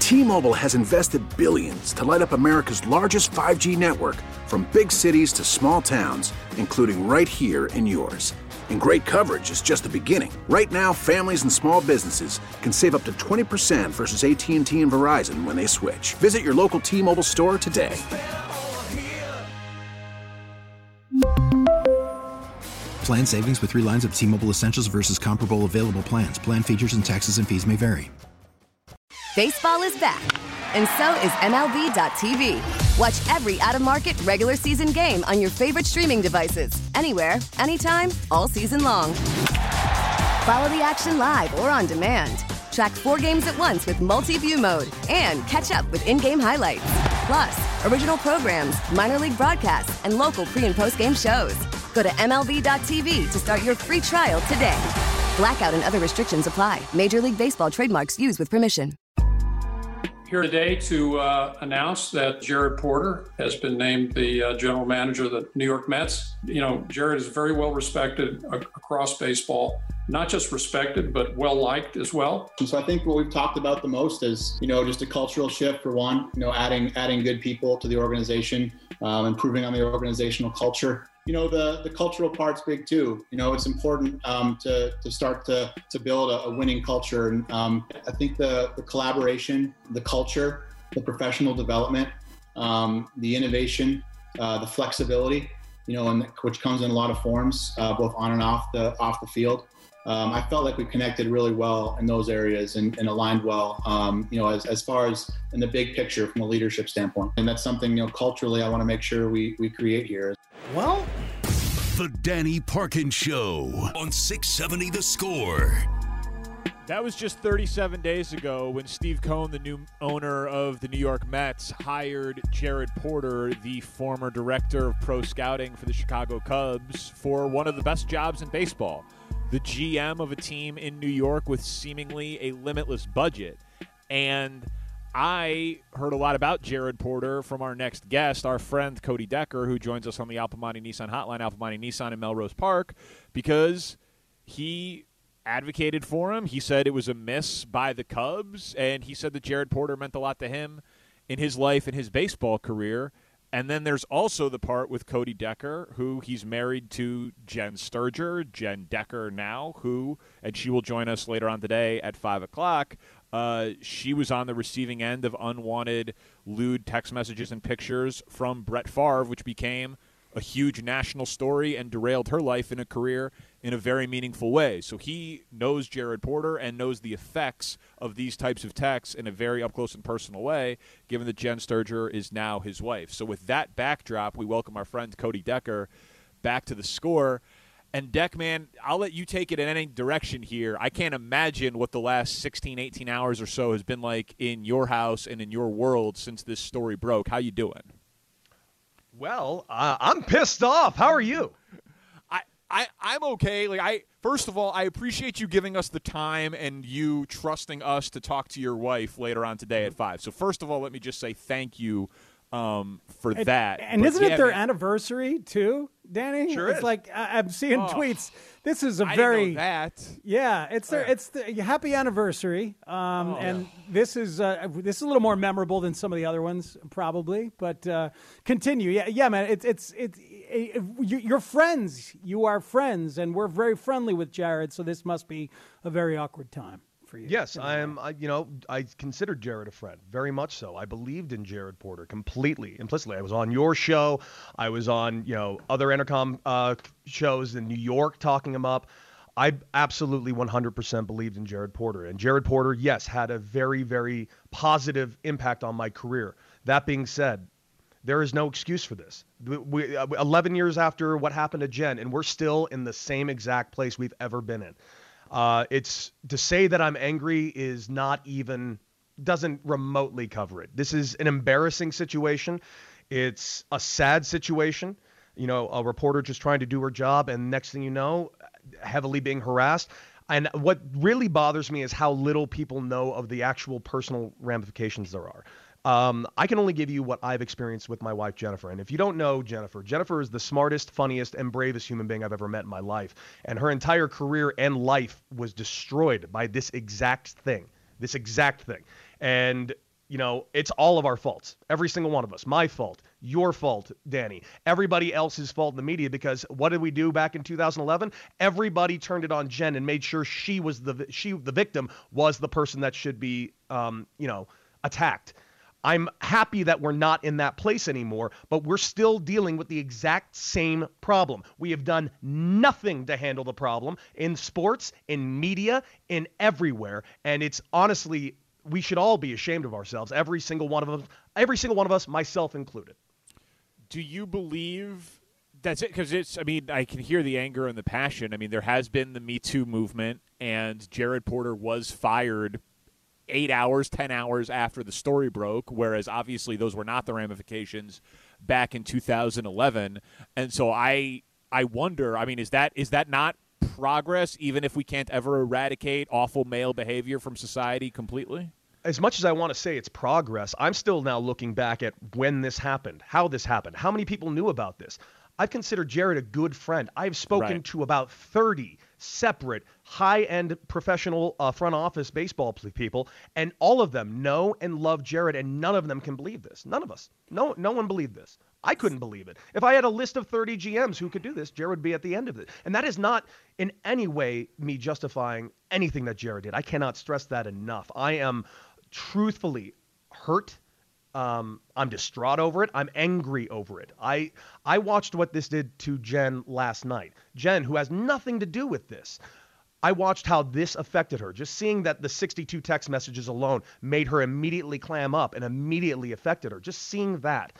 T-Mobile has invested billions to light up America's largest 5G network, from big cities to small towns, including right here in yours. And great coverage is just the beginning. Right now, families and small businesses can save up to 20% versus AT&T and Verizon when they switch. Visit your local T-Mobile store today. Plan savings with 3 lines of T-Mobile Essentials versus comparable available plans. Plan features and taxes and fees may vary. Baseball is back, and so is MLB.tv. Watch every out-of-market regular season game on your favorite streaming devices, anywhere, anytime, all season long. Follow the action live or on demand. Track 4 games at once with multi-view mode and catch up with in-game highlights. Plus, original programs, minor league broadcasts, and local pre- and post-game shows. Go to MLB.tv to start your free trial today. Blackout and other restrictions apply. Major League Baseball trademarks used with permission. Here today to announce that Jared Porter has been named the general manager of the New York Mets. You know, Jared is very well respected across baseball, not just respected, but well liked as well. And so I think what we've talked about the most is, just a cultural shift for one, adding good people to the organization, improving on the organizational culture. The cultural part's big too. It's important to start to build a winning culture. And I think the collaboration, the culture, the professional development, the innovation, the flexibility, and which comes in a lot of forms, both on and off the field. I felt like we connected really well in those areas and aligned well, as far as in the big picture from a leadership standpoint. And that's something, culturally, I want to make sure we create here. Well, The Danny Parkins Show on 670 The Score. That was just 37 days ago when Steve Cohen, the new owner of the New York Mets, hired Jared Porter, the former director of pro scouting for the Chicago Cubs, for one of the best jobs in baseball. The GM of a team in New York with seemingly a limitless budget. And I heard a lot about Jared Porter from our next guest, our friend Cody Decker, who joins us on the Al Piemonte Nissan hotline, Al Piemonte Nissan in Melrose Park, because he advocated for him. He said it was a miss by the Cubs, and he said that Jared Porter meant a lot to him in his life and his baseball career. And then there's also the part with Cody Decker, who he's married to Jen Sturger, Jen Decker now, and she will join us later on today at 5 o'clock. She was on the receiving end of unwanted lewd text messages and pictures from Brett Favre, which became a huge national story and derailed her life and a career in a very meaningful way. So he knows Jared Porter and knows the effects of these types of texts in a very up-close and personal way, given that Jen Sturger is now his wife. So with that backdrop, we welcome our friend Cody Decker back to The Score. And Deck, man, I'll let you take it in any direction here. I can't imagine what the last 16, 18 hours or so has been like in your house and in your world since this story broke. How you doing? Well, I'm pissed off. How are you? I'm okay. First of all, I appreciate you giving us the time and you trusting us to talk to your wife later on today at 5. So first of all, let me just say thank you for that. And isn't it their anniversary too, Danny? Sure it's is. like I'm seeing tweets. This is I didn't know that. Yeah, it's the happy anniversary. And this is a little more memorable than some of the other ones probably. But continue. Yeah, man. You're friends. You are friends, and we're very friendly with Jared. So this must be a very awkward time for you. Yes, I am. I considered Jared a friend, very much so. I believed in Jared Porter completely, implicitly. I was on your show. I was on, other Intercom shows in New York talking him up. I absolutely 100% believed in Jared Porter. And Jared Porter, yes, had a very, very positive impact on my career. That being said, there is no excuse for this. 11 years after what happened to Jen, and we're still in the same exact place we've ever been in. It's to say that I'm angry doesn't remotely cover it. This is an embarrassing situation. It's a sad situation. A reporter just trying to do her job, and next thing you know, heavily being harassed. And what really bothers me is how little people know of the actual personal ramifications there are. I can only give you what I've experienced with my wife, Jennifer. And if you don't know Jennifer is the smartest, funniest, and bravest human being I've ever met in my life. And her entire career and life was destroyed by this exact thing. And it's all of our faults. Every single one of us. My fault. Your fault, Danny. Everybody else's fault in the media, because what did we do back in 2011? Everybody turned it on Jen and made sure the victim was the person that should be, attacked. I'm happy that we're not in that place anymore, but we're still dealing with the exact same problem. We have done nothing to handle the problem in sports, in media, in everywhere. And it's honestly, we should all be ashamed of ourselves. Every single one of us, myself included. Do you believe that's it? Because I can hear the anger and the passion. There has been the Me Too movement, and Jared Porter was fired 8 hours, 10 hours after the story broke, whereas obviously those were not the ramifications back in 2011. And so I wonder, is that not progress, even if we can't ever eradicate awful male behavior from society completely? As much as I want to say it's progress, I'm still now looking back at when this happened, how this happened, how many people knew about this. I've considered Jared a good friend. I've spoken to about 30 separate high-end professional front office baseball people, and all of them know and love Jared, and none of them can believe this. None of us. No one believed this. I couldn't believe it. If I had a list of 30 GMs who could do this, Jared would be at the end of it. And that is not in any way me justifying anything that Jared did. I cannot stress that enough. I am truthfully hurt. I'm distraught over it. I'm angry over it. I watched what this did to Jen last night. Jen, who has nothing to do with this. I watched how this affected her. Just seeing that the 62 text messages alone made her immediately clam up and immediately affected her. Just seeing that.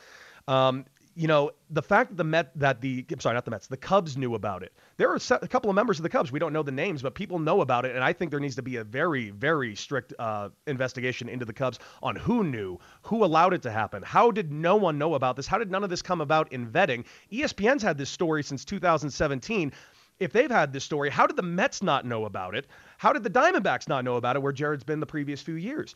The fact that the Cubs knew about it. There are a couple of members of the Cubs. We don't know the names, but people know about it. And I think there needs to be a very, very strict investigation into the Cubs on who knew, who allowed it to happen. How did no one know about this? How did none of this come about in vetting? ESPN's had this story since 2017. If they've had this story, how did the Mets not know about it? How did the Diamondbacks not know about it, where Jared's been the previous few years?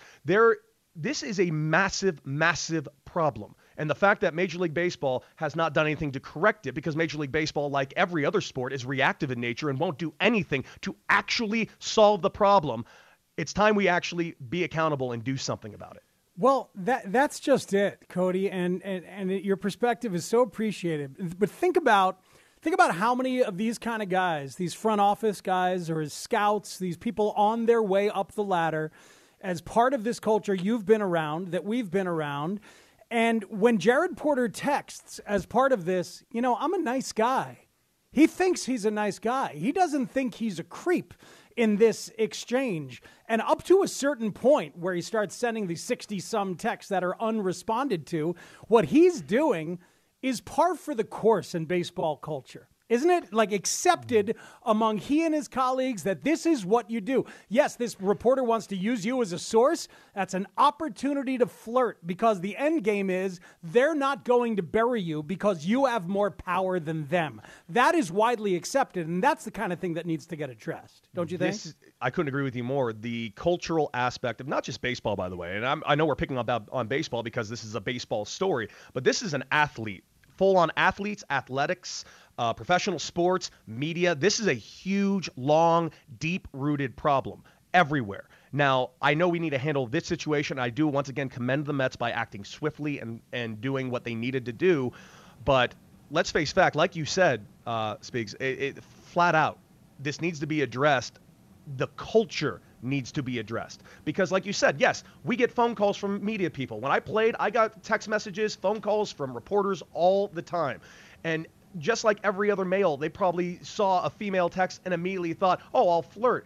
This is a massive, massive problem. And the fact that Major League Baseball has not done anything to correct it, because Major League Baseball, like every other sport, is reactive in nature and won't do anything to actually solve the problem. It's time we actually be accountable and do something about it. Well, that's just it, Cody, and your perspective is so appreciated. But think about how many of these kind of guys, these front office guys or as scouts, these people on their way up the ladder, as part of this culture you've been around, that we've been around. And when Jared Porter texts as part of this, I'm a nice guy. He thinks he's a nice guy. He doesn't think he's a creep in this exchange. And up to a certain point where he starts sending these 60-some texts that are unresponded to, what he's doing is par for the course in baseball culture. Isn't it accepted among he and his colleagues that this is what you do? Yes, this reporter wants to use you as a source. That's an opportunity to flirt, because the end game is they're not going to bury you because you have more power than them. That is widely accepted, and that's the kind of thing that needs to get addressed. Don't you think? I couldn't agree with you more. The cultural aspect of not just baseball, by the way, and I know we're picking up on baseball because this is a baseball story, but this is an athlete. Full-on athletes, athletics, professional sports, media. This is a huge, long, deep-rooted problem everywhere. Now, I know we need to handle this situation. I do, once again, commend the Mets by acting swiftly and doing what they needed to do. But let's face fact, like you said, Speaks, it flat out, this needs to be addressed. The culture needs to be addressed, because like you said, yes, we get phone calls from media people. When I played, I got text messages, phone calls from reporters all the time. And just like every other male, they probably saw a female text and immediately thought, oh, I'll flirt.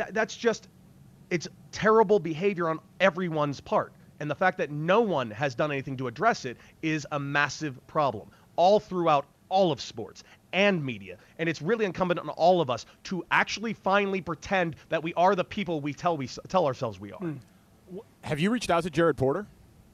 It's terrible behavior on everyone's part. And the fact that no one has done anything to address it is a massive problem all throughout all of sports and media. And it's really incumbent on all of us to actually finally pretend that we are the people we tell ourselves we are. Have you reached out to Jared Porter?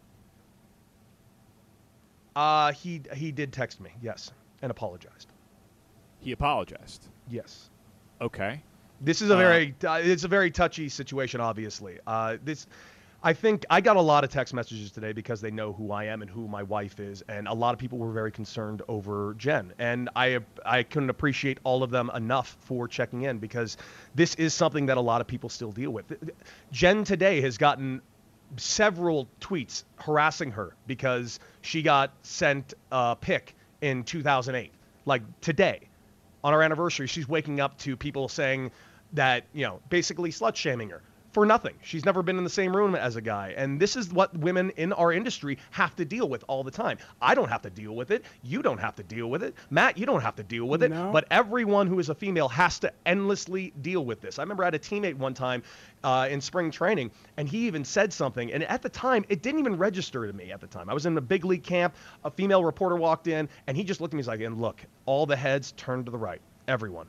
He did text me, yes, and apologized. He apologized? Yes. Okay. This is it's a very touchy situation, obviously. I think I got a lot of text messages today because they know who I am and who my wife is, and a lot of people were very concerned over Jen, and I couldn't appreciate all of them enough for checking in, because this is something that a lot of people still deal with. Jen today has gotten several tweets harassing her because she got sent a pic in 2008. Like today, on our anniversary, she's waking up to people saying that, basically slut-shaming her for nothing. She's never been in the same room as a guy. And this is what women in our industry have to deal with all the time. I don't have to deal with it. You don't have to deal with it. Matt, you don't have to deal with it. No. But everyone who is a female has to endlessly deal with this. I remember I had a teammate one time in spring training, and he even said something. And at the time, it didn't even register to me at the time. I was in a big league camp. A female reporter walked in, and he just looked at me and was like, and look, all the heads turned to the right. Everyone.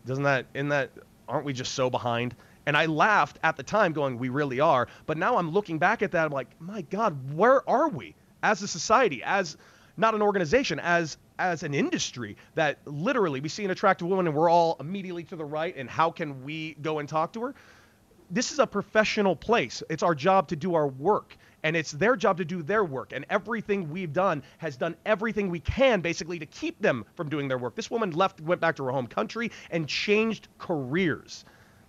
Aren't we just so behind? And I laughed at the time going, we really are. But now I'm looking back at that. I'm like, my God, where are we as a society, as not an organization, as an industry that literally we see an attractive woman and we're all immediately to the right. And how can we go and talk to her? This is a professional place. It's our job to do our work. And it's their job to do their work. And everything we've done has done everything we can basically to keep them from doing their work. This woman went back to her home country and changed careers.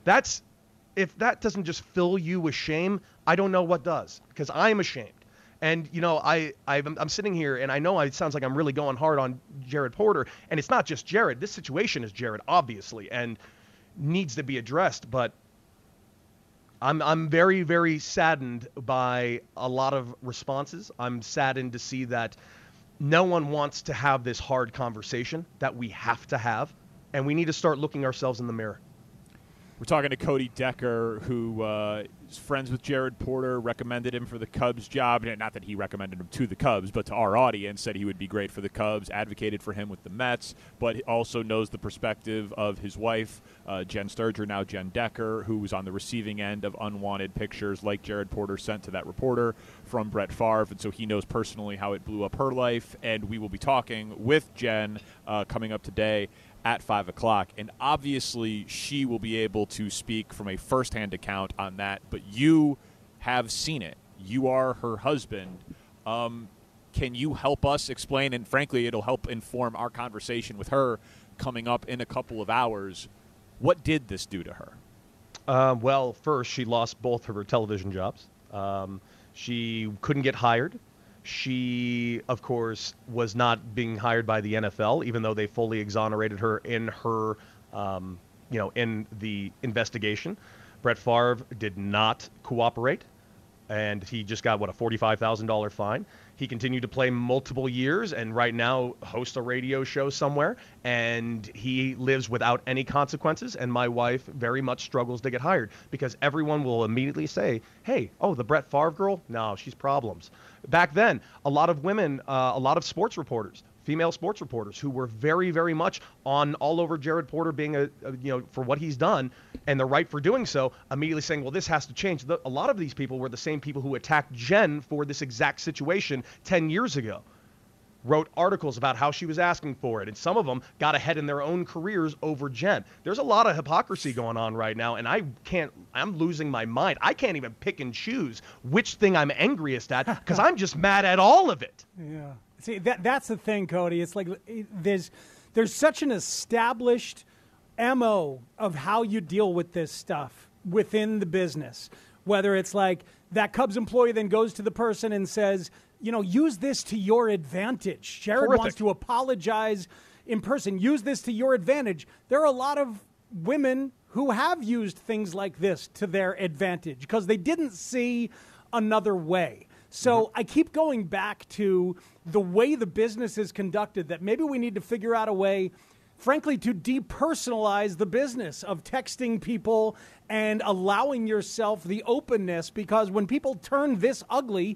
If that doesn't just fill you with shame, I don't know what does, because I'm ashamed. And, I'm sitting here, and I know it sounds like I'm really going hard on Jared Porter, and it's not just Jared. This situation is Jared, obviously, and needs to be addressed. But I'm very, very saddened by a lot of responses. I'm saddened to see that no one wants to have this hard conversation that we have to have, and we need to start looking ourselves in the mirror. We're talking to Cody Decker, who is friends with Jared Porter, recommended him for the Cubs job. Not that he recommended him to the Cubs, but to our audience, said he would be great for the Cubs, advocated for him with the Mets, but also knows the perspective of his wife, Jen Sturger, now Jen Decker, who was on the receiving end of unwanted pictures like Jared Porter sent to that reporter from Brett Favre, and so he knows personally how it blew up her life, and we will be talking with Jen coming up today at 5 o'clock, and obviously she will be able to speak from a first-hand account on that, but you have seen it. You are her husband. Can you help us explain, and frankly it'll help inform our conversation with her coming up in a couple of hours, what did this do to her? Well, first, she lost both of her television jobs. She couldn't get hired. She, of course, was not being hired by the NFL, even though they fully exonerated her in her, in the investigation. Brett Favre did not cooperate, and he just got, a $45,000 fine. He continued to play multiple years and right now hosts a radio show somewhere, and he lives without any consequences, and my wife very much struggles to get hired because everyone will immediately say, hey, the Brett Favre girl? No, she's problems. Back then, a lot of women, a lot of sports reporters, female sports reporters who were very, very much on all over Jared Porter being for what he's done and the right for doing so, immediately saying, well, this has to change. A lot of these people were the same people who attacked Jen for this exact situation 10 years ago. Wrote articles about how she was asking for it, and some of them got ahead in their own careers over Jen. There's a lot of hypocrisy going on right now, and I'm losing my mind. I can't even pick and choose which thing I'm angriest at because I'm just mad at all of it. Yeah. See, that's the thing, Cody. It's like there's such an established MO of how you deal with this stuff within the business, whether it's like that Cubs employee then goes to the person and says, use this to your advantage. Jared wants to apologize in person. Use this to your advantage. There are a lot of women who have used things like this to their advantage because they didn't see another way. So I keep going back to the way the business is conducted, that maybe we need to figure out a way, frankly, to depersonalize the business of texting people and allowing yourself the openness, because when people turn this ugly,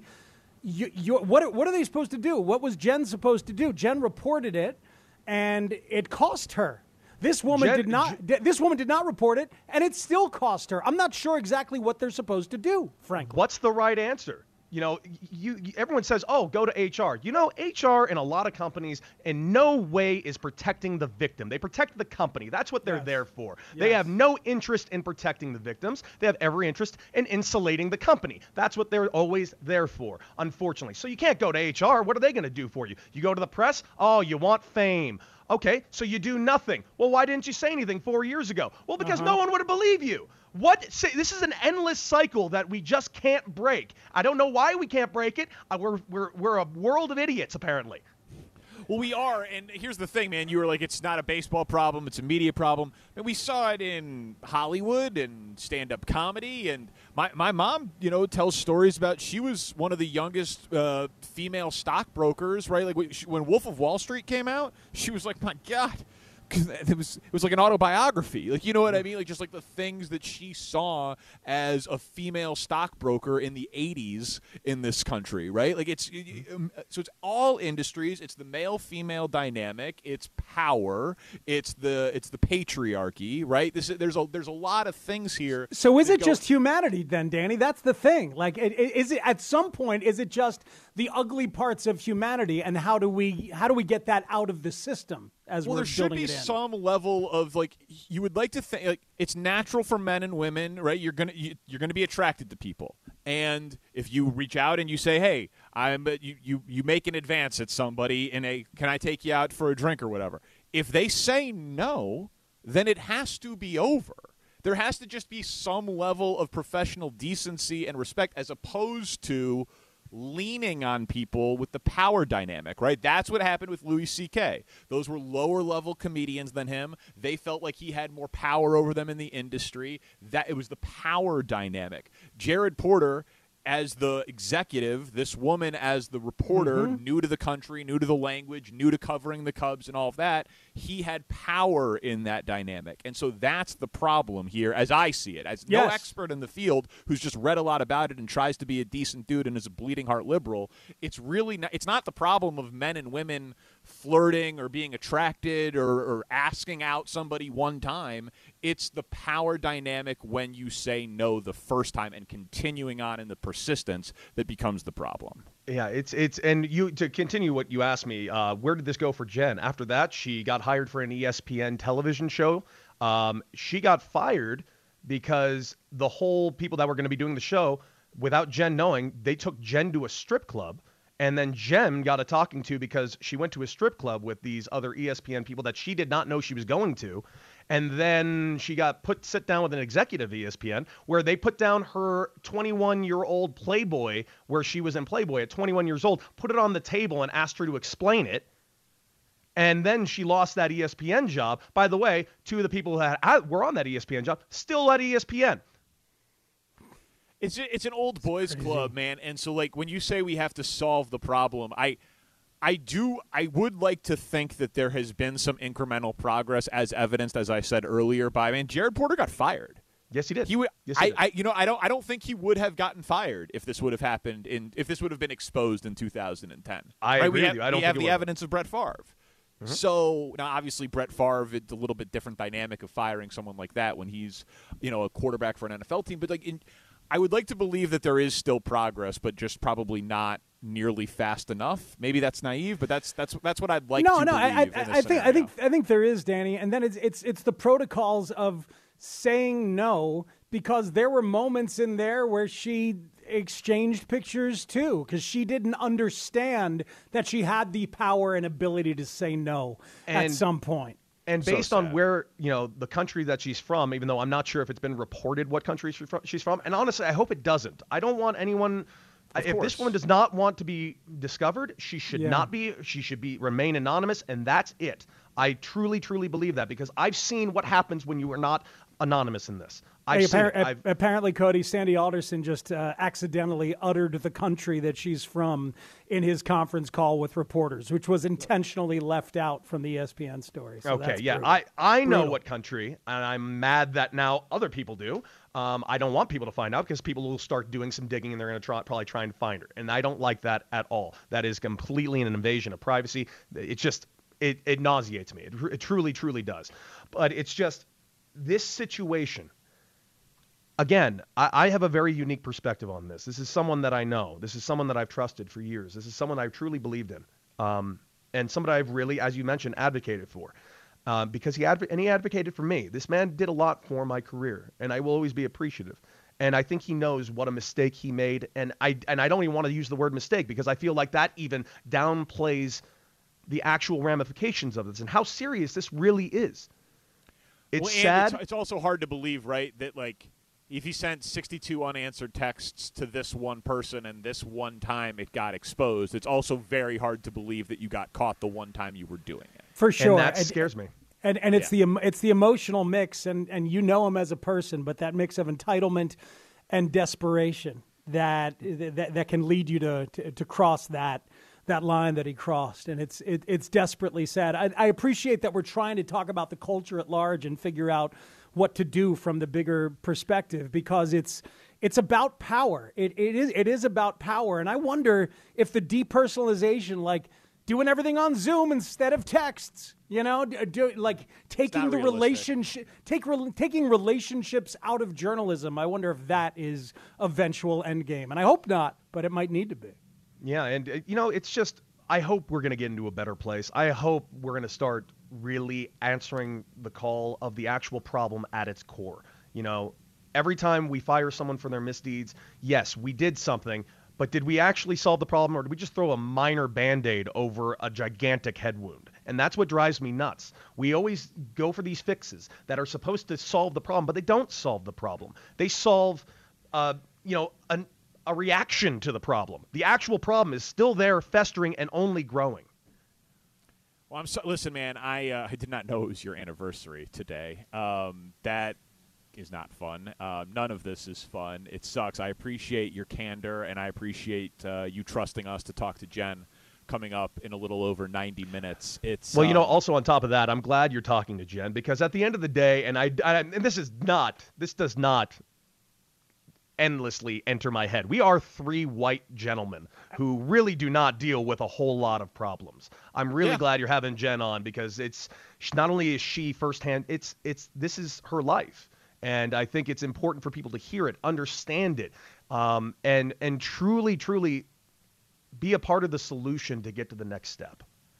what are they supposed to do? What was Jen supposed to do? Jen reported it, and it cost her. This woman did not report it, and it still cost her. I'm not sure exactly what they're supposed to do, frankly. What's the right answer? Everyone says, go to HR. HR in a lot of companies in no way is protecting the victim. They protect the company. That's what they're there for. Yes. They have no interest in protecting the victims. They have every interest in insulating the company. That's what they're always there for, unfortunately. So you can't go to HR. What are they going to do for you? You go to the press? Oh, you want fame. Okay, so you do nothing. Well, why didn't you say anything 4 years ago? Well, because no one would have believed you. This is an endless cycle that we just can't break. I don't know why we can't break it. We're a world of idiots, apparently. Well, we are, and here's the thing, man. You were like, it's not a baseball problem, it's a media problem. And we saw it in Hollywood and stand-up comedy. And my mom, tells stories about she was one of the youngest female stockbrokers, right? Like when Wolf of Wall Street came out, she was like, my God. It was like an autobiography. Like, you know what I mean? Like, just like the things that she saw as a female stockbroker in the 80s in this country, right? Like, so it's all industries. It's the male-female dynamic. It's power. It's the patriarchy, right? There's a lot of things here. So is it just humanity then, Danny? That's the thing. Like, is it at some point? Is it just the ugly parts of humanity, and how do we get that out of the system? Well, there should be some level of, like, you would like to think, like, it's natural for men and women, right? You're gonna be attracted to people, and if you reach out and you say, "Hey, you make an advance at somebody can I take you out for a drink or whatever?" If they say no, then it has to be over. There has to just be some level of professional decency and respect, as opposed to leaning on people with the power dynamic, right? That's what happened with Louis C.K. Those were lower-level comedians than him. They felt like he had more power over them in the industry. That it was the power dynamic. Jared Porter, as the executive, this woman as the reporter, new to the country, new to the language, new to covering the Cubs and all of that, he had power in that dynamic. And so that's the problem here, as I see it. As no expert in the field who's just read a lot about it and tries to be a decent dude and is a bleeding heart liberal, it's not the problem of men and women flirting or being attracted or asking out somebody one time. It's the power dynamic when you say no the first time and continuing on in the persistence that becomes the problem. Yeah, and to continue what you asked me, where did this go for Jen? After that, she got hired for an ESPN television show. She got fired because the whole people that were going to be doing the show, without Jen knowing, they took Jen to a strip club. And then Jen got a talking to because she went to a strip club with these other ESPN people that she did not know she was going to. And then she got sit down with an executive ESPN where they put down her 21-year-old Playboy, where she was in Playboy at 21 years old, put it on the table and asked her to explain it. And then she lost that ESPN job. By the way, two of the people that were on that ESPN job still at ESPN. It's an old boys club, man. And so, like, when you say we have to solve the problem, I would like to think that there has been some incremental progress, as evidenced, as I said earlier, by Jared Porter got fired. Yes, he did. I don't think he would have gotten fired if this would have happened if this would have been exposed in 2010. I agree with you. I don't think we have the evidence of Brett Favre. Mm-hmm. So now, obviously, Brett Favre, it's a little bit different dynamic of firing someone like that when he's, a quarterback for an NFL team. But I would like to believe that there is still progress, but just probably not nearly fast enough. Maybe that's naive, but that's what I'd like to believe. I think there is, Danny, and then it's the protocols of saying no, because there were moments in there where she exchanged pictures too, because she didn't understand that she had the power and ability to say no at some point. And based on where, the country that she's from, even though I'm not sure if it's been reported what country she's from, and honestly, I hope it doesn't. I don't want anyone. If this woman does not want to be discovered, she should not be. She should remain anonymous, and that's it. I truly, truly believe that, because I've seen what happens when you are not anonymous in this. Apparently, Cody, Sandy Alderson just accidentally uttered the country that she's from in his conference call with reporters, which was intentionally left out from the ESPN story. So okay, yeah, I know what country, and I'm mad that now other people do. I don't want people to find out, because people will start doing some digging, and they're going to probably try and find her. And I don't like that at all. That is completely an invasion of privacy. It's just, it nauseates me. It truly, truly does. But it's just this situation. Again, I have a very unique perspective on this. This is someone that I know. This is someone that I've trusted for years. This is someone I've truly believed in, and somebody I've really, as you mentioned, advocated for, because he advocated for me. This man did a lot for my career, and I will always be appreciative. And I think he knows what a mistake he made, and I don't even want to use the word mistake, because I feel like that even downplays the actual ramifications of this and how serious this really is. It's sad. It's also hard to believe, right, that If he sent 62 unanswered texts to this one person and this one time it got exposed, it's also very hard to believe that you got caught the one time you were doing it. For sure. And that scares me. And it's the emotional mix, and you know him as a person, but that mix of entitlement and desperation that can lead you to cross that line that he crossed, and it's desperately sad. I appreciate that we're trying to talk about the culture at large and figure out what to do from the bigger perspective, because it's about power. It is about power, and I wonder if the depersonalization, like doing everything on Zoom instead of texts, taking the relationship, taking relationships out of journalism. I wonder if that is eventual end game, and I hope not, but it might need to be. Yeah, and it's just, I hope we're going to get into a better place. I hope we're going to start really answering the call of the actual problem at its core. Every time we fire someone for their misdeeds, yes, we did something, but did we actually solve the problem, or did we just throw a minor Band-Aid over a gigantic head wound? And that's what drives me nuts. We always go for these fixes that are supposed to solve the problem, but they don't solve the problem. They solve, a reaction to the problem. The actual problem is still there, festering and only growing. Well, listen, man, I did not know it was your anniversary today. That is not fun. None of this is fun. It sucks. I appreciate your candor, and I appreciate you trusting us to talk to Jen coming up in a little over 90 minutes. It's also on top of that, I'm glad you're talking to Jen, because at the end of the day, and this does not endlessly enter my head. We are three white gentlemen who really do not deal with a whole lot of problems. I'm really glad you're having Jen on, because it's not only is she firsthand, this is her life. And I think it's important for people to hear it, understand it, and truly, truly be a part of the solution to get to the next step.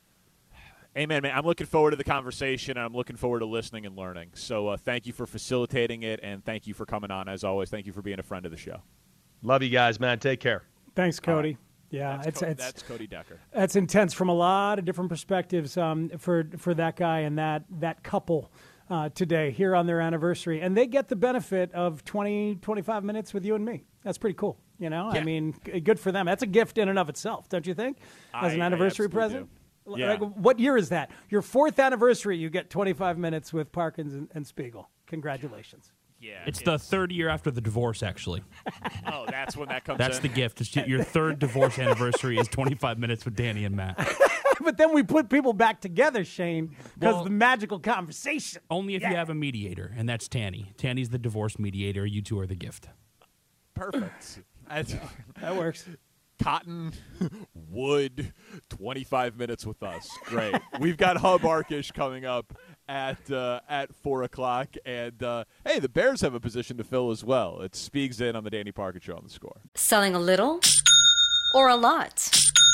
Amen, man. I'm looking forward to the conversation, and I'm looking forward to listening and learning. So thank you for facilitating it, and thank you for coming on, as always. Thank you for being a friend of the show. Love you guys, man. Take care. Thanks, Cody. Yeah, that's Cody Decker. That's intense from a lot of different perspectives for that guy and that couple today here on their anniversary. And they get the benefit of 20, 25 minutes with you and me. That's pretty cool. I mean, good for them. That's a gift in and of itself, don't you think? As an anniversary present? Yeah. Like, what year is that? Your 4th anniversary, you get 25 minutes with Parkins and Spiegel. Congratulations. Yeah, it's the 3rd year after the divorce, actually. Oh, that's when that comes That's in? the gift. It's your 3rd divorce anniversary is 25 minutes with Danny and Matt. But then we put people back together, Shane, because the magical conversation. Only if you have a mediator, and that's Tanny. Tanny's the divorce mediator. You two are the gift. Perfect. That works. Cotton, wood, 25 minutes with us. Great. We've got Hub Arkish coming up at 4 o'clock. And, hey, the Bears have a position to fill as well. It speaks in on the Danny Parkins Show on The Score. Selling a little or a lot?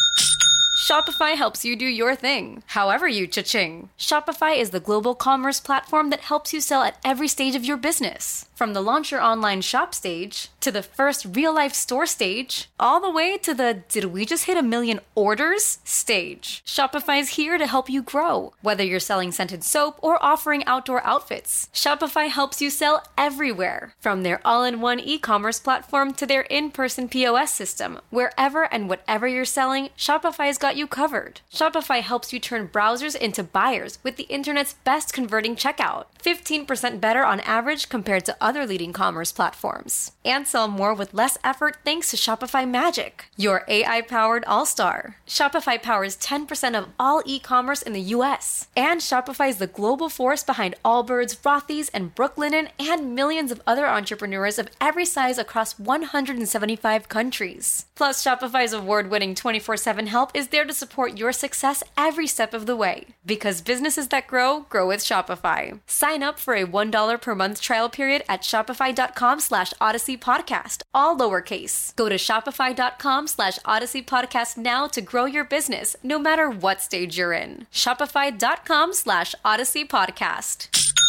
Shopify helps you do your thing, however you cha-ching. Shopify is the global commerce platform that helps you sell at every stage of your business. From the launch your online shop stage, to the first real-life store stage, all the way to the did we just hit 1 million orders stage. Shopify's here to help you grow. Whether you're selling scented soap or offering outdoor outfits, Shopify helps you sell everywhere. From their all-in-one e-commerce platform to their in-person POS system, wherever and whatever you're selling, Shopify's got you covered. Shopify helps you turn browsers into buyers with the internet's best converting checkout. 15% better on average compared to other leading commerce platforms. And sell more with less effort thanks to Shopify Magic, your AI-powered all-star. Shopify powers 10% of all e-commerce in the U.S. And Shopify is the global force behind Allbirds, Rothy's, and Brooklinen, and millions of other entrepreneurs of every size across 175 countries. Plus, Shopify's award-winning 24/7 help is there to support your success every step of the way. Because businesses that grow with Shopify. Sign up for a $1 per month trial period at shopify.com/Odyssey Podcast, all lowercase. Go to shopify.com/Odyssey Podcast now to grow your business, no matter what stage you're in. Shopify.com/Odyssey Podcast.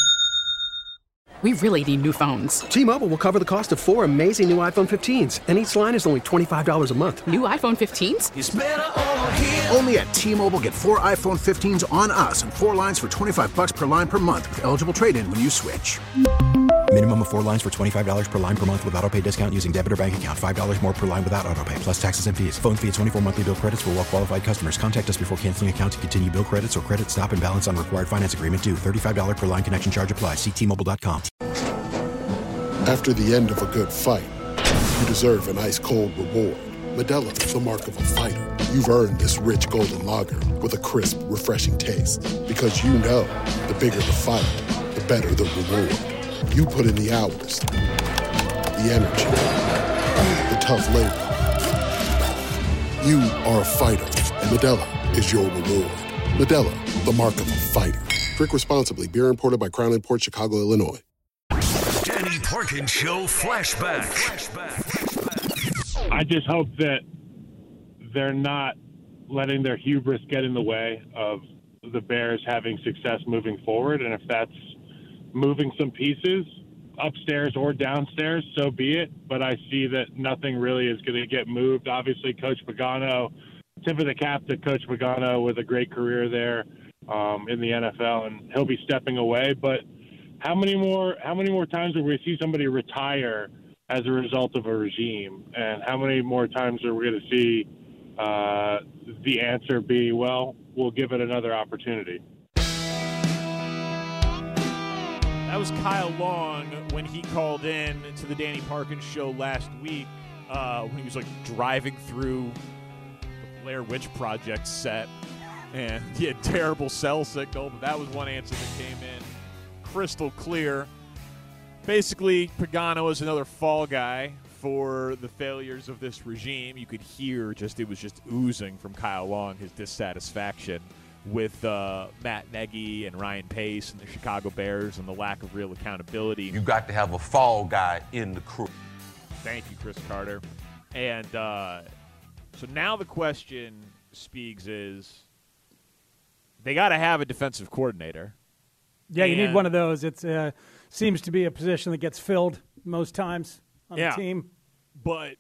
We really need new phones. T-Mobile will cover the cost of 4 amazing new iPhone 15s, and each line is only $25 a month. New iPhone 15s? It's better over here. Only at T-Mobile, get 4 iPhone 15s on us and 4 lines for $25 per line per month with eligible trade-in when you switch. Minimum of 4 lines for $25 per line per month with autopay discount using debit or bank account. $5 more per line without autopay, plus taxes and fees. Phone fee at 24 monthly bill credits for well-qualified customers. Contact us before canceling account to continue bill credits or credit stop and balance on required finance agreement due. $35 per line connection charge applies. See T-Mobile.com. After the end of a good fight, you deserve an ice-cold reward. Modelo is the mark of a fighter. You've earned this rich golden lager with a crisp, refreshing taste. Because you know, the bigger the fight, the better the reward. You put in the hours, the energy, the tough labor. You are a fighter, and Modelo is your reward. Modelo, the mark of a fighter. Drink responsibly. Beer imported by Crown Imports, Chicago, Illinois. Danny Parkins Show Flashback. I just hope that they're not letting their hubris get in the way of the Bears having success moving forward. And if that's moving some pieces upstairs or downstairs, so be it. But I see that nothing really is going to get moved. Obviously, Coach Pagano, tip of the cap to Coach Pagano with a great career there in the NFL, and he'll be stepping away. But how many more times will we see somebody retire as a result of a regime? And how many more times are we going to see the answer be, well, we'll give it another opportunity? That was Kyle Long when he called in to the Danny Parkins Show last week when he was driving through the Blair Witch Project set, and he had terrible cell signal, but that was one answer that came in crystal clear. Basically, Pagano is another fall guy for the failures of this regime. You could hear it was just oozing from Kyle Long, his dissatisfaction with Matt Nagy and Ryan Pace and the Chicago Bears and the lack of real accountability. You got to have a fall guy in the crew. Thank you, Chris Carter. And so now the question, Speegs, is they got to have a defensive coordinator. Yeah, you need one of those. It seems to be a position that gets filled most times on the team. But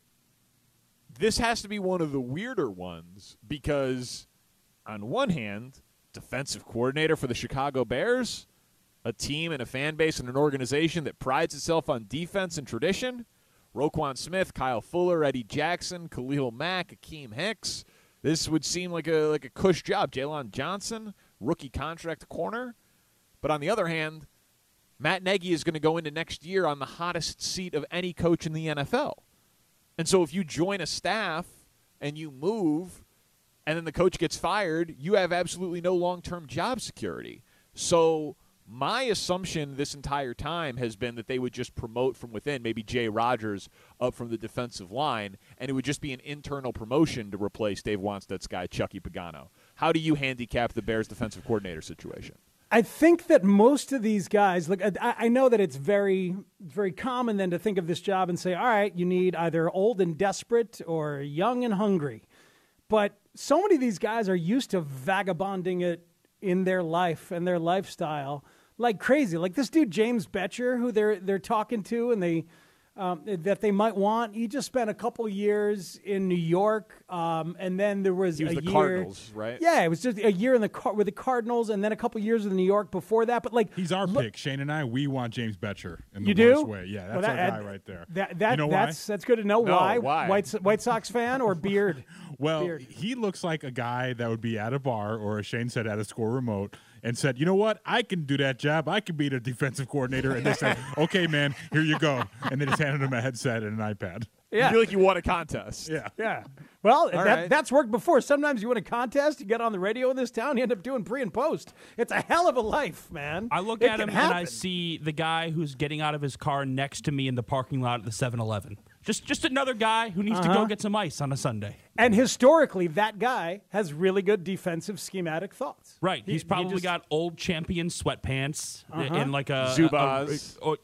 this has to be one of the weirder ones because, on one hand, defensive coordinator for the Chicago Bears, a team and a fan base and an organization that prides itself on defense and tradition. Roquan Smith, Kyle Fuller, Eddie Jackson, Khalil Mack, Akeem Hicks. This would seem like a cush job. Jalen Johnson, rookie contract corner. But on the other hand, Matt Nagy is going to go into next year on the hottest seat of any coach in the NFL. And so if you join a staff and you move and then the coach gets fired, you have absolutely no long-term job security. So my assumption this entire time has been that they would just promote from within, maybe Jay Rodgers up from the defensive line, and it would just be an internal promotion to replace Dave Wanstead's guy, Chucky Pagano. How do you handicap the Bears defensive coordinator situation? I think that most of these guys, I know that it's very, very common then to think of this job and say, all right, you need either old and desperate or young and hungry. But so many of these guys are used to vagabonding it in their life and their lifestyle like crazy. Like this dude, James Betcher, who they're talking to and that they might want. He just spent a couple years in New York, and then there was he was a the year. Cardinals, right? Yeah, it was just a year with the Cardinals, and then a couple years with New York before that. But he's our pick, Shane and I. We want James Betcher in the you do? worst way. Yeah, that's our guy right there. You know why? That's good to know. No, why? White Sox fan or beard? Well, beard. He looks like a guy that would be at a bar or, as Shane said, at a score remote and said, you know what, I can do that job. I can be the defensive coordinator. And they said, okay, man, here you go. And they just handed him a headset and an iPad. Yeah. You feel like you won a contest. Yeah. Well, right. That's worked before. Sometimes you win a contest, you get on the radio in this town, you end up doing pre and post. It's a hell of a life, man. I look at him and I see the guy who's getting out of his car next to me in the parking lot at the 7-Eleven. Just another guy who needs to go get some ice on a Sunday. And historically, that guy has really good defensive schematic thoughts. Right. He's probably got old champion sweatpants and like a Zubaz. or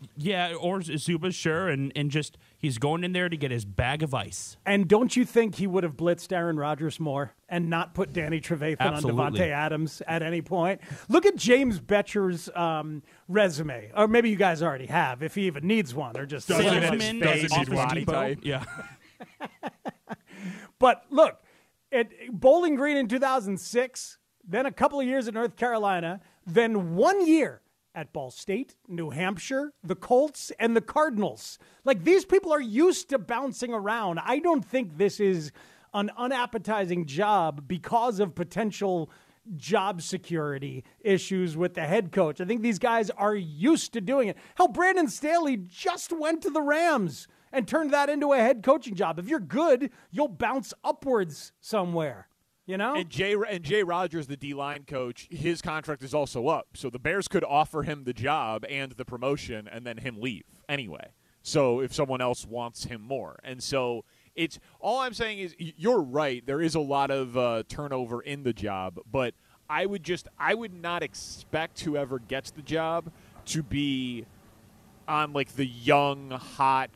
Zubaz, sure. And just he's going in there to get his bag of ice. And don't you think he would have blitzed Aaron Rodgers more and not put Danny Trevathan on Devontae Adams at any point? Look at James Betcher's resume. Or maybe you guys already have, if he even needs one. Or just doesn't need body type. Yeah. But look, at Bowling Green in 2006, then a couple of years at North Carolina, then 1 year at Ball State, New Hampshire, the Colts, and the Cardinals. Like, these people are used to bouncing around. I don't think this is an unappetizing job because of potential job security issues with the head coach. I think these guys are used to doing it. Hell, Brandon Staley just went to the Rams and turned that into a head coaching job. If you're good, you'll bounce upwards somewhere. You know? And Jay Rogers, the D-line coach, his contract is also up. So the Bears could offer him the job and the promotion and then him leave anyway. So if someone else wants him more. And so it's all I'm saying is you're right. There is a lot of turnover in the job, but I would not expect whoever gets the job to be on like the young, hot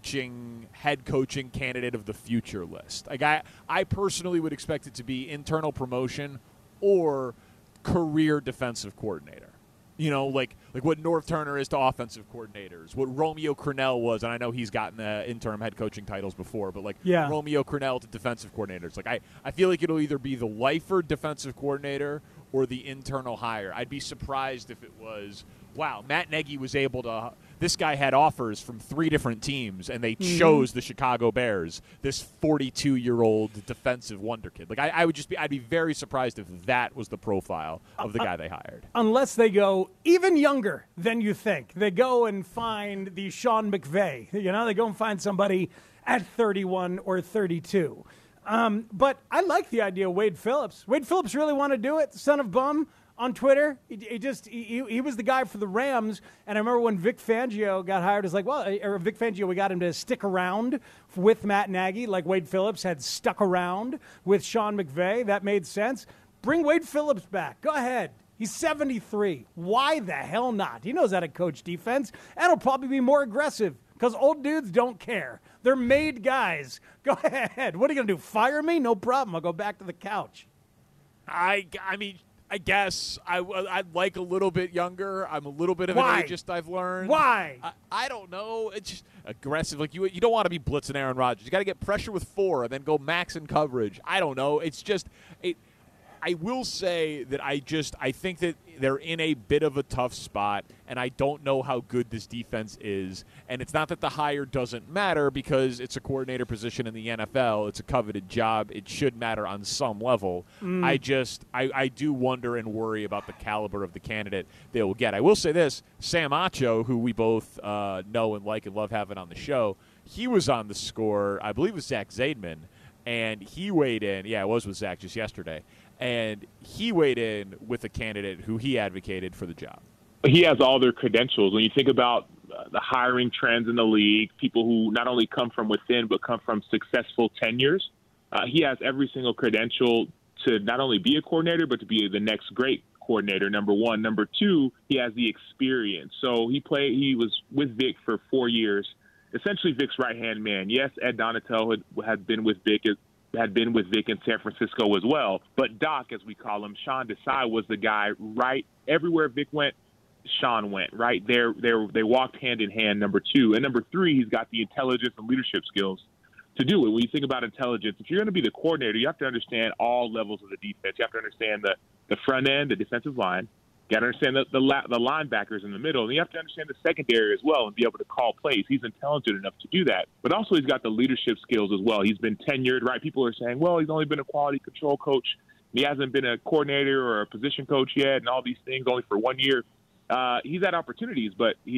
head coaching candidate of the future list. Like I personally would expect it to be internal promotion or career defensive coordinator. You know, like what Norv Turner is to offensive coordinators, what Romeo Crennel was, and I know he's gotten the interim head coaching titles before, but Romeo Crennel to defensive coordinators. Like I feel like it'll either be the lifer defensive coordinator or the internal hire. I'd be surprised if it was, wow, Matt Nagy was able to – this guy had offers from 3 different teams, and they chose the Chicago Bears, this 42-year-old defensive wonder kid. Like I'd be very surprised if that was the profile of the guy they hired. Unless they go even younger than you think. They go and find the Sean McVay. You know, they go and find somebody at 31 or 32. But I like the idea of Wade Phillips. Wade Phillips really want to do it, son of bum. On Twitter, he was the guy for the Rams, and I remember when Vic Fangio got hired, Vic Fangio, we got him to stick around with Matt Nagy, like Wade Phillips had stuck around with Sean McVay. That made sense. Bring Wade Phillips back. Go ahead. He's 73. Why the hell not? He knows how to coach defense, and he'll probably be more aggressive because old dudes don't care. They're made guys. Go ahead. What are you going to do, fire me? No problem. I'll go back to the couch. I mean, I guess I'd like a little bit younger. I'm a little bit of an ageist, I've learned. Why? I don't know. It's just aggressive. Like you don't want to be blitzing Aaron Rodgers. You got to get pressure with 4 and then go max in coverage. I don't know. It's just I will say that I think that they're in a bit of a tough spot, and I don't know how good this defense is. And it's not that the hire doesn't matter because it's a coordinator position in the NFL. It's a coveted job. It should matter on some level. I do wonder and worry about the caliber of the candidate they will get. I will say this, Sam Acho, who we both know and like and love having on the show, he was on the score, I believe, with Zach Zaidman, and he weighed in. Yeah, it was with Zach just yesterday. And he weighed in with a candidate who he advocated for the job. He has all their credentials. When you think about the hiring trends in the league, people who not only come from within but come from successful tenures, he has every single credential to not only be a coordinator but to be the next great coordinator, number one. Number two, he has the experience. So he was with Vic for 4 years, essentially Vic's right-hand man. Yes, Ed Donatel had been with Vic in San Francisco as well. But Doc, as we call him, Sean Desai, was the guy right everywhere Vic went, Sean went, right? They walked hand in hand, number two. And number three, he's got the intelligence and leadership skills to do it. When you think about intelligence, if you're going to be the coordinator, you have to understand all levels of the defense. You have to understand the front end, the defensive line. You got to understand the linebackers in the middle, and you have to understand the secondary as well and be able to call plays. He's intelligent enough to do that. But also he's got the leadership skills as well. He's been tenured, right? People are saying, well, he's only been a quality control coach. He hasn't been a coordinator or a position coach yet and all these things only for 1 year. He's had opportunities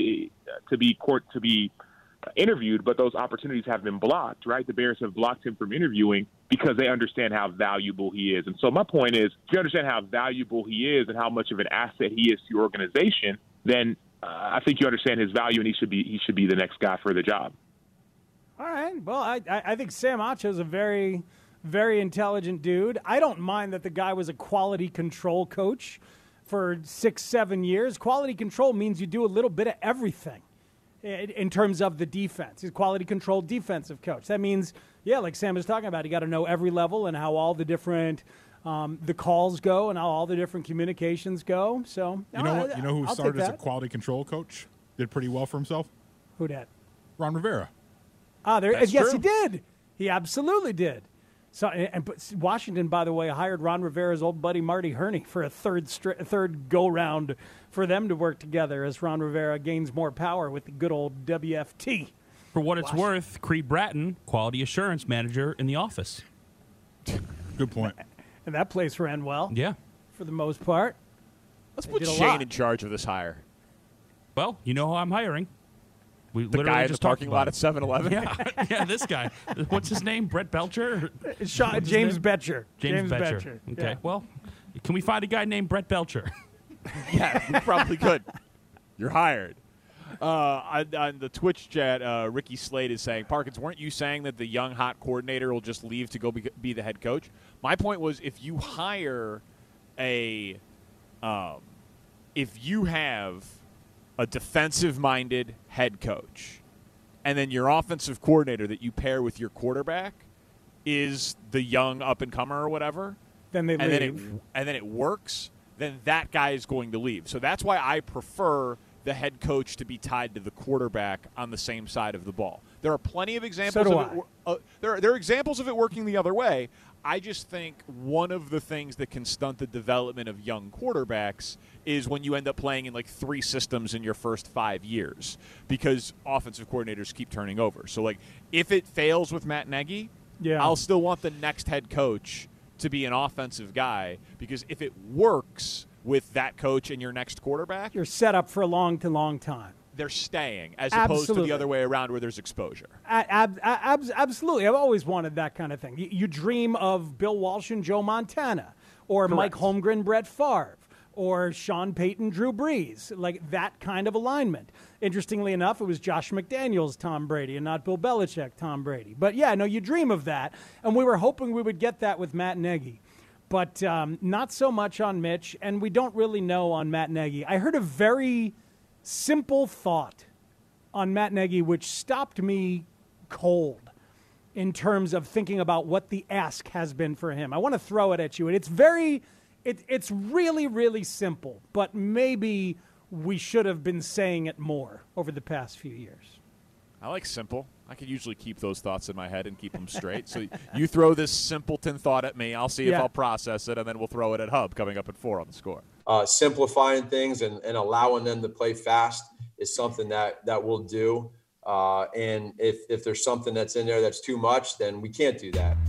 to be interviewed, but those opportunities have been blocked, right? The Bears have blocked him from interviewing because they understand how valuable he is. And so my point is, if you understand how valuable he is and how much of an asset he is to your organization, then I think you understand his value, and he should be the next guy for the job. All right. Well, I think Sam Acho is a very, very intelligent dude. I don't mind that the guy was a quality control coach for 6-7 years. Quality control means you do a little bit of everything in terms of the defense. He's a quality control defensive coach. That means, yeah, like Sam was talking about, you got to know every level and how all the different the calls go and how all the different communications go. So you know who started as a quality control coach, did pretty well for himself? Who dat? Ron Rivera. Yes, he did. He absolutely did. So, but Washington, by the way, hired Ron Rivera's old buddy Marty Herney for a third go-round for them to work together as Ron Rivera gains more power with the good old WFT. For what it's worth, Creed Bratton, quality assurance manager in the office. Good point. And that place ran well. Yeah. For the most part. Let's They put did a Shane lot. in charge of this hire. Well, you know who I'm hiring. We The literally guy in just the parking talked lot about at 7-Eleven? Yeah, yeah, this guy. What's his name? Brett Belcher? James Betcher. James Betcher. Okay, Yeah. well, can we find a guy named Brett Belcher? Yeah, we probably could. You're hired. On the Twitch chat, Ricky Slade is saying, Parkins, weren't you saying that the young, hot coordinator will just leave to go be the head coach? My point was, if you hire if you have a defensive-minded head coach, and then your offensive coordinator that you pair with your quarterback is the young up-and-comer or whatever, then they and leave. then it works, then that guy is going to leave. So that's why I prefer the head coach to be tied to the quarterback on the same side of the ball. There are plenty of examples So do of it. There are examples of it working the other way. I just think one of the things that can stunt the development of young quarterbacks is when you end up playing in like 3 systems in your first 5 years because offensive coordinators keep turning over. So like if it fails with Matt Nagy, I'll still want the next head coach to be an offensive guy because if it works with that coach and your next quarterback, You're set up for a long time. they're staying as opposed to Absolutely. the other way around where there's exposure. Absolutely. I've always wanted that kind of thing. You dream of Bill Walsh and Joe Montana, or Mike Holmgren, Brett Favre, or Sean Payton, Drew Brees, like that kind of alignment. Interestingly enough, it was Josh McDaniels, Tom Brady, and not Bill Belichick, Tom Brady. But yeah, no, you dream of that, and we were hoping we would get that with Matt Nagy. But not so much on Mitch, and we don't really know on Matt Nagy. I heard a very simple thought on Matt Nagy, which stopped me cold in terms of thinking about what the ask has been for him. I want to throw it at you, and it's it's really, really simple, but maybe we should have been saying it more over the past few years. I like simple. I can usually keep those thoughts in my head and keep them straight. So you throw this simpleton thought at me, I'll see if I'll process it, and then we'll throw it at Hub coming up at 4 on the score. Simplifying things and allowing them to play fast is something that we'll do. And if there's something that's in there that's too much, then we can't do that.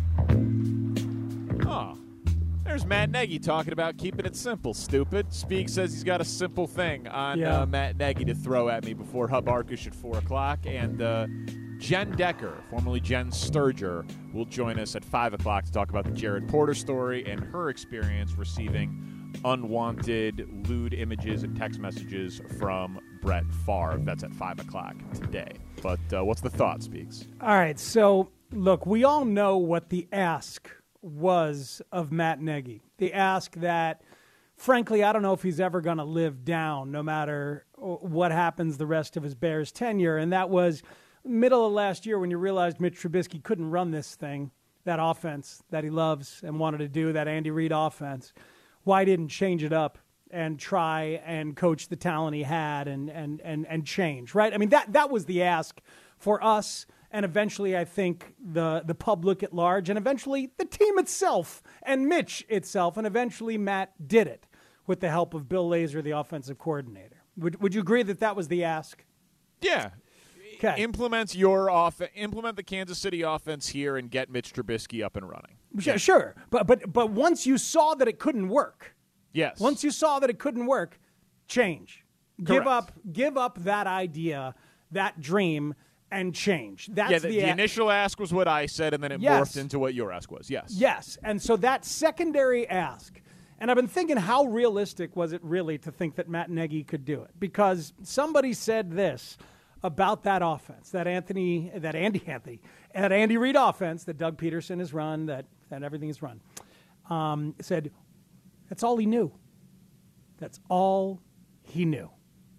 Oh, there's Matt Nagy talking about keeping it simple, stupid. Speak says he's got a simple thing on Matt Nagy to throw at me before Hub Arkush at 4 o'clock. And Jen Decker, formerly Jen Sturger, will join us at 5 o'clock to talk about the Jared Porter story and her experience receiving unwanted lewd images and text messages from Brett Favre. That's at 5 o'clock today. But what's the thought, Speaks? All right, so look, we all know what the ask was of Matt Nagy. The ask that, frankly, I don't know if he's ever going to live down no matter what happens the rest of his Bears tenure, and that was middle of last year when you realized Mitch Trubisky couldn't run this thing, that offense that he loves and wanted to do, that Andy Reid offense. Why didn't change it up and try and coach the talent he had and change, right? I mean, that was the ask for us, and eventually I think the public at large, and eventually the team itself and Mitch itself, and eventually Matt did it with the help of Bill Lazor, the offensive coordinator. Would you agree that was the ask? Yeah. Okay. Implement the Kansas City offense here and get Mitch Trubisky up and running. Sure. But once you saw that it couldn't work, yes. Once you saw that it couldn't work, change. Correct. Give up that idea, that dream, and change. That's the initial ask was what I said, and then it morphed into what your ask was. Yes. Yes. And so that secondary ask, and I've been thinking, how realistic was it really to think that Matt Nagy could do it? Because somebody said this about that offense, that Andy Reid offense that Doug Peterson has run, that everything is run, said that's all he knew. That's all he knew.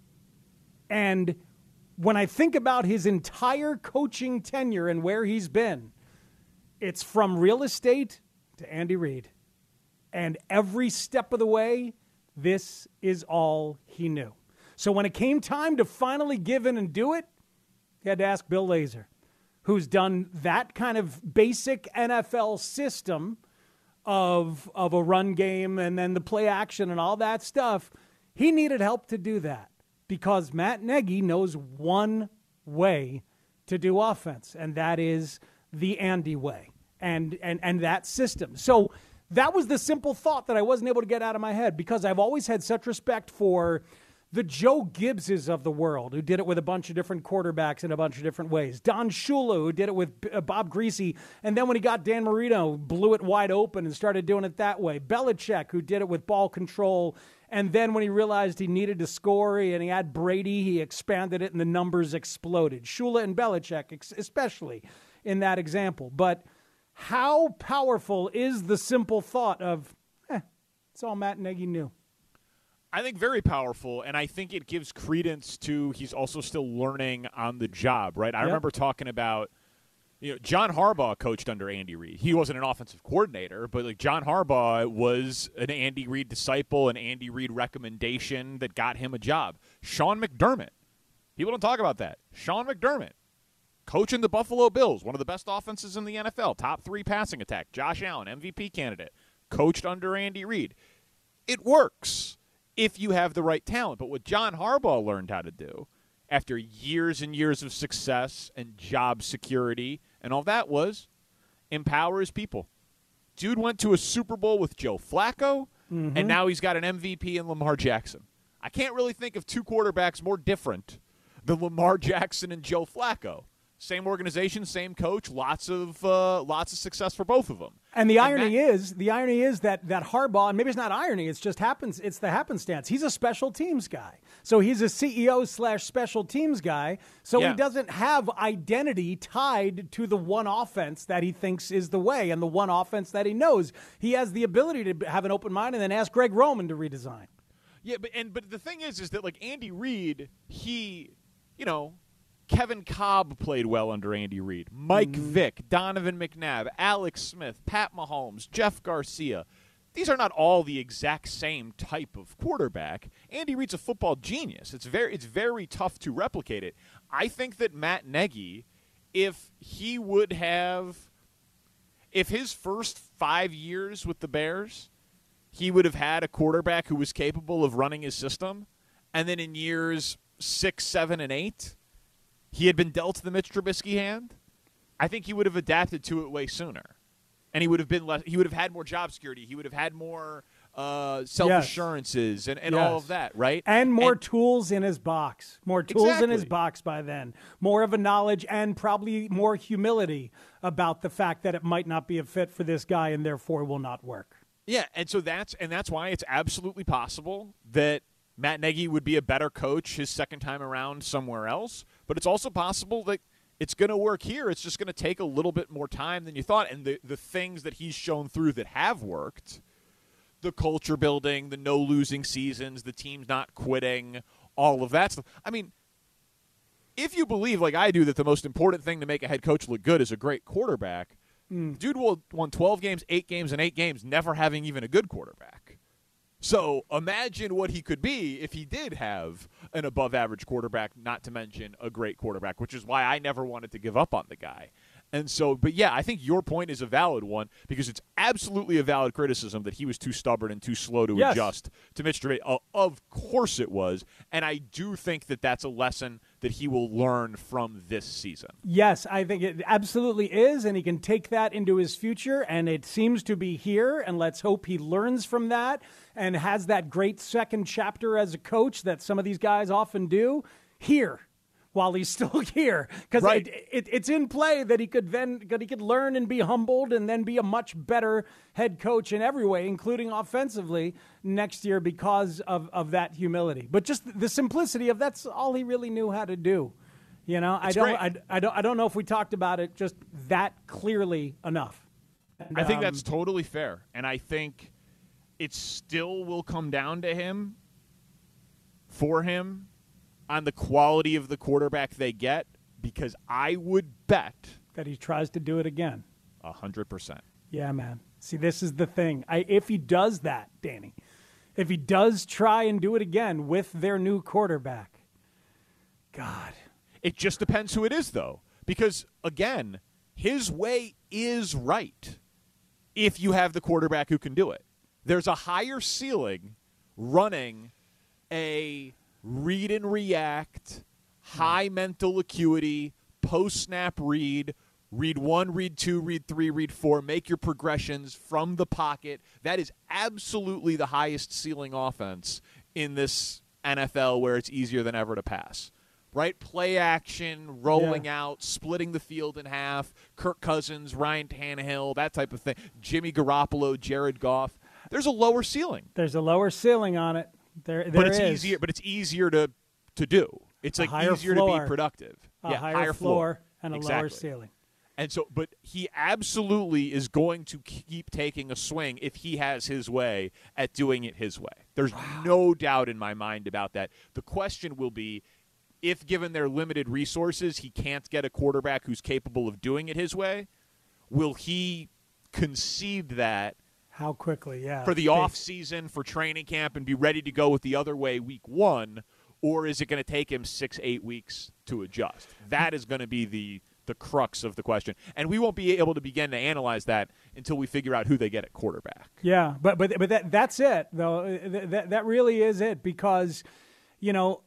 And when I think about his entire coaching tenure and where he's been, it's from real estate to Andy Reid. And every step of the way, this is all he knew. So when it came time to finally give in and do it, he had to ask Bill Lazor, who's done that kind of basic NFL system of a run game and then the play action and all that stuff, he needed help to do that because Matt Nagy knows one way to do offense, and that is the Andy way and that system. So that was the simple thought that I wasn't able to get out of my head because I've always had such respect for the Joe Gibbses of the world, who did it with a bunch of different quarterbacks in a bunch of different ways. Don Shula, who did it with Bob Greasy, and then when he got Dan Marino, blew it wide open and started doing it that way. Belichick, who did it with ball control, and then when he realized he needed to score and he had Brady, he expanded it and the numbers exploded. Shula and Belichick, especially in that example. But how powerful is the simple thought of, it's all Matt Nagy knew? I think very powerful, and I think it gives credence to he's also still learning on the job, right? I remember talking about, John Harbaugh coached under Andy Reid. He wasn't an offensive coordinator, but John Harbaugh was an Andy Reid disciple, an Andy Reid recommendation that got him a job. Sean McDermott, people don't talk about that. Sean McDermott, coaching the Buffalo Bills, one of the best offenses in the NFL, top 3 passing attack. Josh Allen, MVP candidate, coached under Andy Reid. It works if you have the right talent. But what John Harbaugh learned how to do after years and years of success and job security and all that was empower his people. Dude went to a Super Bowl with Joe Flacco, and now he's got an MVP in Lamar Jackson. I can't really think of 2 quarterbacks more different than Lamar Jackson and Joe Flacco. Same organization, same coach, lots of success for both of them. And the irony is that Harbaugh, and maybe it's not irony, it's just it's the happenstance. He's a special teams guy. So he's a CEO/special teams guy. So he doesn't have identity tied to the one offense that he thinks is the way and the one offense that he knows. He has the ability to have an open mind and then ask Greg Roman to redesign. Yeah, but the thing is that Andy Reid, Kevin Cobb played well under Andy Reid. Mike Vick, Donovan McNabb, Alex Smith, Pat Mahomes, Jeff Garcia. These are not all the exact same type of quarterback. Andy Reid's a football genius. It's very tough to replicate it. I think that Matt Nagy, if his first 5 years with the Bears, he would have had a quarterback who was capable of running his system, and then in years 6, 7, and 8, he had been dealt the Mitch Trubisky hand, I think he would have adapted to it way sooner. And he would have been less. He would have had more job security. He would have had more self-assurances and all of that, right? And more tools in his box. More tools in his box by then. More of a knowledge and probably more humility about the fact that it might not be a fit for this guy and therefore will not work. Yeah, and so that's why it's absolutely possible that Matt Nagy would be a better coach his second time around somewhere else. But it's also possible that it's going to work here. It's just going to take a little bit more time than you thought. And the things that he's shown through that have worked, the culture building, the no losing seasons, the teams not quitting, all of that stuff. I mean, if you believe, like I do, that the most important thing to make a head coach look good is a great quarterback, dude won 12 games, 8 games, and 8 games, never having even a good quarterback. So imagine what he could be if he did have an above-average quarterback, not to mention a great quarterback, which is why I never wanted to give up on the guy. And so, but yeah, I think your point is a valid one because it's absolutely a valid criticism that he was too stubborn and too slow to adjust to Mitch Trubisky. Of course it was. And I do think that that's a lesson that he will learn from this season. Yes, I think it absolutely is. And he can take that into his future. And it seems to be here. And let's hope he learns from that and has that great second chapter as a coach that some of these guys often do here. While he's still here, because it's in play that he could learn and be humbled and then be a much better head coach in every way, including offensively next year because of that humility. But just the simplicity of that's all he really knew how to do. You know, I don't know if we talked about it just that clearly enough. And, I think that's totally fair, and I think it still will come down to him for him. On the quality of the quarterback they get, because I would bet that he tries to do it again. 100%. Yeah, man. See, this is the thing. If he does that, Danny, if he does try and do it again with their new quarterback, God. It just depends who it is, though. Because, again, his way is right if you have the quarterback who can do it. There's a higher ceiling running a read and react, high mental acuity, post-snap read 1, read 2, read 3, read 4, make your progressions from the pocket. That is absolutely the highest ceiling offense in this NFL where it's easier than ever to pass. Right? Play action, rolling out, splitting the field in half, Kirk Cousins, Ryan Tannehill, that type of thing. Jimmy Garoppolo, Jared Goff. There's a lower ceiling. There's a lower ceiling on it. There it's is. easier. But it's easier to do. It's like easier to be productive. A higher floor and a exactly. lower ceiling. And so, but he absolutely is going to keep taking a swing if he has his way at doing it his way. There's no doubt in my mind about that. The question will be, if given their limited resources, he can't get a quarterback who's capable of doing it his way, will he concede that? How quickly, for the offseason, for training camp, and be ready to go with the other way week 1, or is it going to take him 6-8 weeks to adjust? That is going to be the crux of the question. And we won't be able to begin to analyze that until we figure out who they get at quarterback. Yeah, but that's it, though. That really is it, because, you know,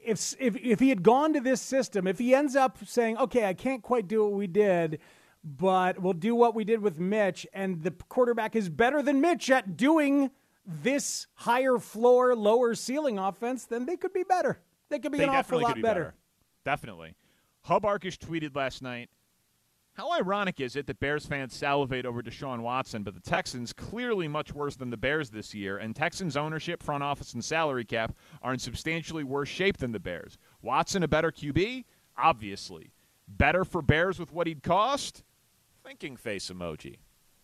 if he had gone to this system, if he ends up saying, okay, I can't quite do what we did, but we'll do what we did with Mitch, and the quarterback is better than Mitch at doing this higher floor, lower ceiling offense, then they could be better. They could be an awful lot better. Definitely. Hub Arkush tweeted last night, how ironic is it that Bears fans salivate over Deshaun Watson, but the Texans clearly much worse than the Bears this year, and Texans ownership, front office, and salary cap are in substantially worse shape than the Bears. Watson a better QB? Obviously. Better for Bears with what he'd cost? Thinking face emoji.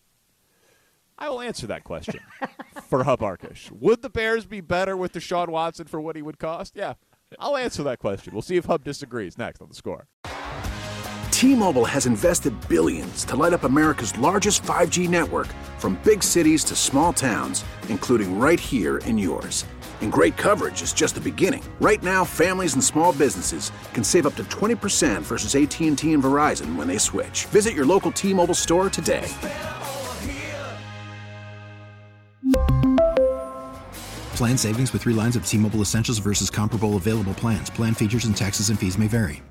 I will answer that question for Hub Arkush. Would the Bears be better with Deshaun Watson for what he would cost? Yeah, I'll answer that question. We'll see if Hub disagrees next on The Score. T-Mobile has invested billions to light up America's largest 5G network, from big cities to small towns, including right here in yours. And great coverage is just the beginning. Right now, families and small businesses can save up to 20% versus AT&T and Verizon when they switch. Visit your local T-Mobile store today. Plan savings with 3 lines of T-Mobile Essentials versus comparable available plans. Plan features and taxes and fees may vary.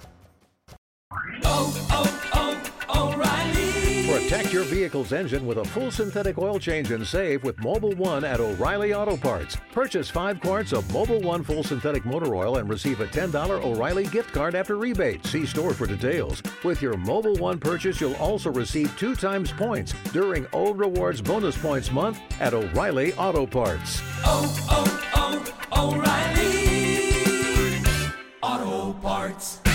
Protect your vehicle's engine with a full synthetic oil change and save with Mobil 1 at O'Reilly Auto Parts. Purchase 5 quarts of Mobil 1 full synthetic motor oil and receive a $10 O'Reilly gift card after rebate. See store for details. With your Mobil 1 purchase, you'll also receive 2 times points during O Rewards Bonus Points Month at O'Reilly Auto Parts. O'Reilly Auto Parts.